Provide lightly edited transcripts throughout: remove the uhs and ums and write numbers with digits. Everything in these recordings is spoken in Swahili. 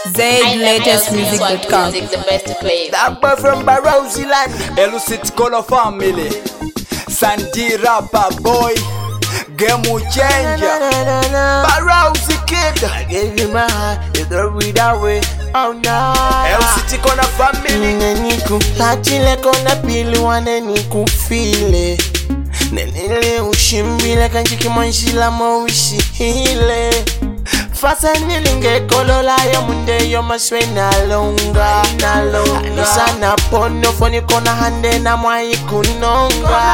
ZLatestmusic.com. The best to play. That boy from Barrow Zealand. Elucid Color Family, Sandy Rapper Boy, Game Changer, Barrow Kid. I gave you my heart, you throw it away. Oh no. Elucid Color Family. Neniku hachile kona pili wane niku file. Nenile ushimbile kanjiki manjila mawishi hile. Fasa nilinge kolola yo munde yo maswe nalonga. Anisana pono foni kona hande na mwai kunonga.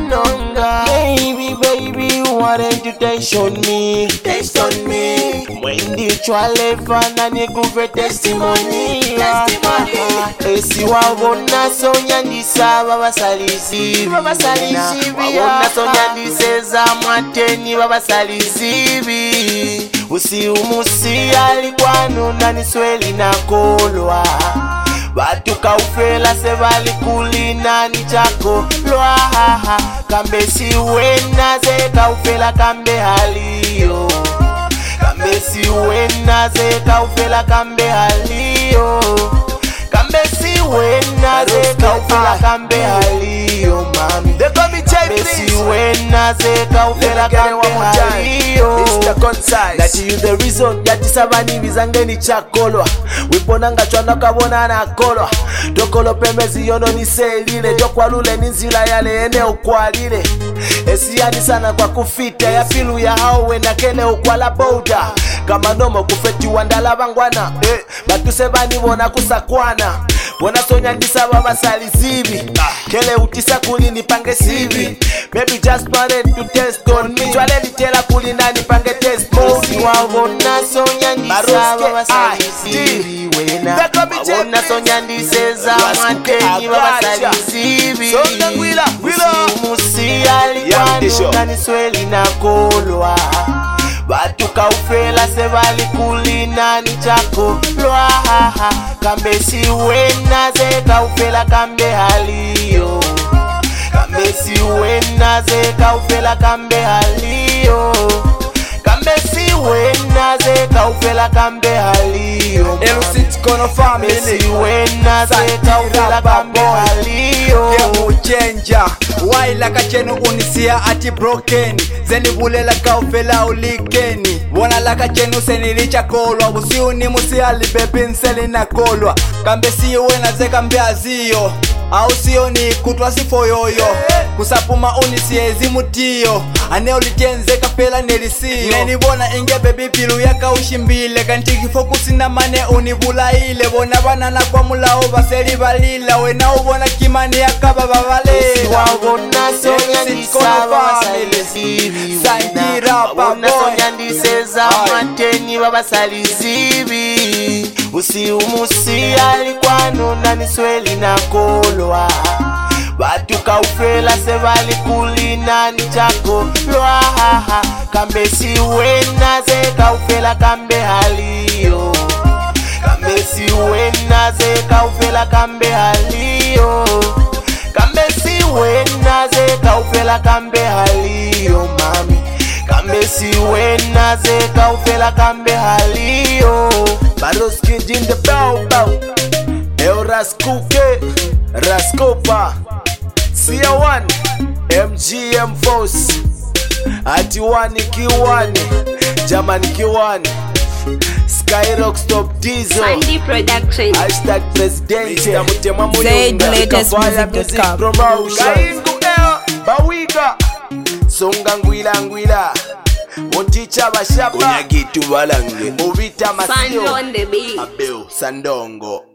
Baby, why don't you taste on me? When the chwale fana ni kuve testimony. Esi wabona sonya ndisa babasalizibi. Wabona sonya ndiseza mwateni babasalizibi. Usi umusi alikwanu nani sweli na kolwa. Watu kaufela sebali kulina ni chako lwa. Kambe si wena ze kaufela kambe halio. Kambe si wena ze kaufela kambe halio. Kambe si wena ze kaufela kambe halio mami. Kambe si wena ze kaufela kambe halio. That you the reason yati sabani bizangeni chakolwa. Wiponanga chwana kabona na kolwa. Dokolo pembezi yono ni selile. Jokwa lule ninzila yale ene ukwalile. Esiyani sana kwa kufita ya filu ya hawe na kene ukwala boda. Kama nomo kufeti wandala bangwana. Batu sebani wana kusakwana. Wana sonya ndisa baba salizibi. Kele utisa kuli nipange sivi. Maybe just wanted to test on me. Chwale litela kuli na nipange test mode. Si wabona sonya ndisa baba salizibi. Wabona sonya ndiseza mwateni baba salizibi. Usi alikwanu nani sweli na kolwa. Watu kaufela sebali kulina ni chako lwa. Kambe si wena ze kaufela kambe halio. Kambe si wena ze kaufela kambe halio. Kambe si wena ze kaufela kambe halio. Elucid Color Family, Si wena ze kaufela kambe halio. Game Changer. Waila kachenu unisia ati broken. Zeni bulela kaufela ulikeni. Wona laka chenu senilicha kolwa. Usiuni musi alibebi nseli na kolwa. Kambe si wena ze kambe azio. Au siyo ni kutwa sifo yoyo. Kusapuma unisiezi mutiyo. Ane ulitenze kapela nelisiyo. Neni bona inge baby pilu yaka ushimbile. Kantiki fokusi na mane unibula ile. Bona banana kwa mulao baseri balila. Wena ubona kimani yaka baba balila. Wabona sonya ndisa baba salizibi. Wabona sonya ndiseza mwateni baba salizibi. Usi umusi alikwanu nani sweli na kolwa. Watu kaufela sebali kulina ni chako lwa. Kambe si wena ze kaufela kambe halio. Kambe si wena ze kaufela kambe halio. Kambe si wena ze kaufela kambe halio mami. Kambe si wena ze kaufela kambe halio. Barrows Kid in the bow. El Raskuke, Raskopa, Sia1, MGM Force, Atiwani Kiwani, Jamani Kiwani, Skyrock Stop Diesel, Sandy Production. Hashtag President, ZLatestmusic.com. Promotion, Bawiga, Songa Ngwila, Moticha Bashaba, Unyagitu balange. Movita Sand Masio, on the beat. Abel Sandongo.